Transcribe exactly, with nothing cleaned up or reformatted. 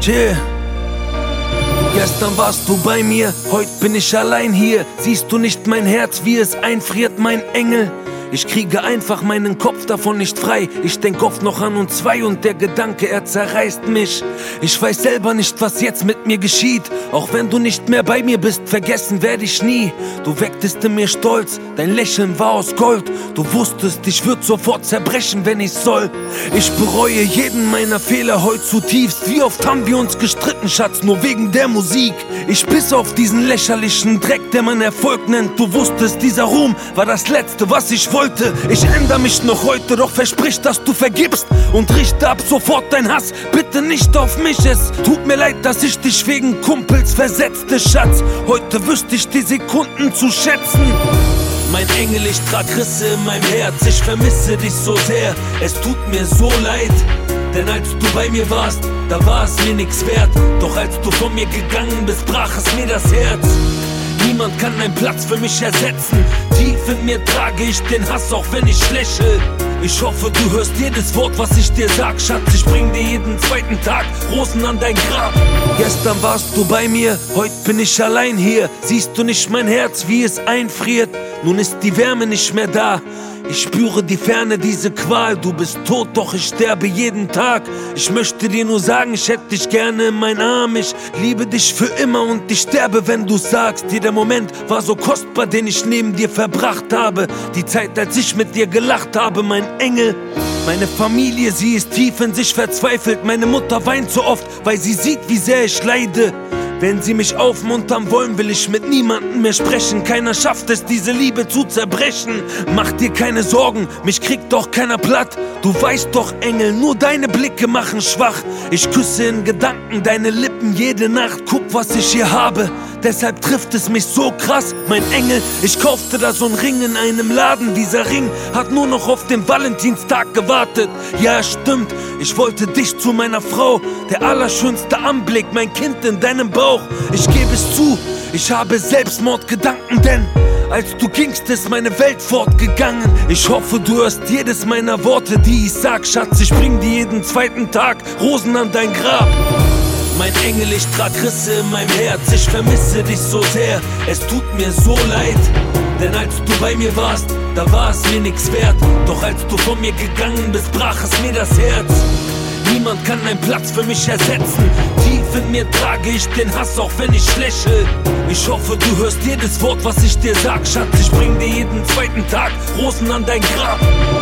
Chill. Gestern warst du bei mir, heute bin ich allein hier. Siehst du nicht mein Herz, wie es einfriert, mein Engel? Ich kriege einfach meinen Kopf davon nicht frei. Ich denk oft noch an uns zwei und der Gedanke, er zerreißt mich. Ich weiß selber nicht, was jetzt mit mir geschieht. Auch wenn du nicht mehr bei mir bist, vergessen werde ich nie. Du wecktest in mir Stolz, dein Lächeln war aus Gold. Du wusstest, ich würd sofort zerbrechen, wenn ich soll. Ich bereue jeden meiner Fehler heute zutiefst. Wie oft haben wir uns gestritten, Schatz, nur wegen der Musik. Ich biss auf diesen lächerlichen Dreck, der man Erfolg nennt. Du wusstest, dieser Ruhm war das Letzte, was ich wollte. Ich ändere mich noch heute, doch versprich, dass du vergibst und richte ab sofort dein Hass, bitte nicht auf mich. Es tut mir leid, dass ich dich wegen Kumpels versetzte, Schatz. Heute wüsste ich die Sekunden zu schätzen. Mein Engel, ich trag Risse in meinem Herz, ich vermisse dich so sehr. Es tut mir so leid, denn als du bei mir warst, da war es mir nix wert. Doch als du von mir gegangen bist, brach es mir das Herz. Niemand kann einen Platz für mich ersetzen. Tief in mir trage ich den Hass, auch wenn ich lächle. Ich hoffe, du hörst jedes Wort, was ich dir sag, Schatz. Ich bring dir jeden zweiten Tag Rosen an dein Grab. Gestern warst du bei mir, heute bin ich allein hier. Siehst du nicht mein Herz, wie es einfriert? Nun ist die Wärme nicht mehr da. Ich spüre die Ferne, diese Qual. Du bist tot, doch ich sterbe jeden Tag. Ich möchte dir nur sagen, ich hätte dich gerne in meinen Arm. Ich liebe dich für immer und ich sterbe, wenn du sagst. Jeder Moment war so kostbar, den ich neben dir verbracht habe. Die Zeit, als ich mit dir gelacht habe, mein Engel. Meine Familie, sie ist tief in sich verzweifelt. Meine Mutter weint so oft, weil sie sieht, wie sehr ich leide. Wenn sie mich aufmuntern wollen, will ich mit niemandem mehr sprechen. Keiner schafft es, diese Liebe zu zerbrechen. Mach dir keine Sorgen, mich kriegt doch keiner platt. Du weißt doch, Engel, nur deine Blicke machen schwach. Ich küsse in Gedanken deine Lippen jede Nacht. Guck, was ich hier habe, deshalb trifft es mich so krass. Mein Engel, ich kaufte da so einen Ring in einem Laden. Dieser Ring hat nur noch auf den Valentinstag gewartet. Ja, stimmt, ich wollte dich zu meiner Frau. Der allerschönste Anblick, mein Kind in deinem Bauch. Ich gebe es zu, ich habe Selbstmordgedanken, denn als du gingst, ist meine Welt fortgegangen. Ich hoffe, du hörst jedes meiner Worte, die ich sag, Schatz. Ich bring dir jeden zweiten Tag Rosen an dein Grab. Mein Engel, ich trag Risse in meinem Herz, ich vermisse dich so sehr. Es tut mir so leid, denn als du bei mir warst, da war es mir nix wert. Doch als du von mir gegangen bist, brach es mir das Herz. Niemand kann einen Platz für mich ersetzen. Tief in mir trage ich den Hass, auch wenn ich lächle. Ich hoffe, du hörst jedes Wort, was ich dir sag, Schatz. Ich bring dir jeden zweiten Tag Rosen an dein Grab.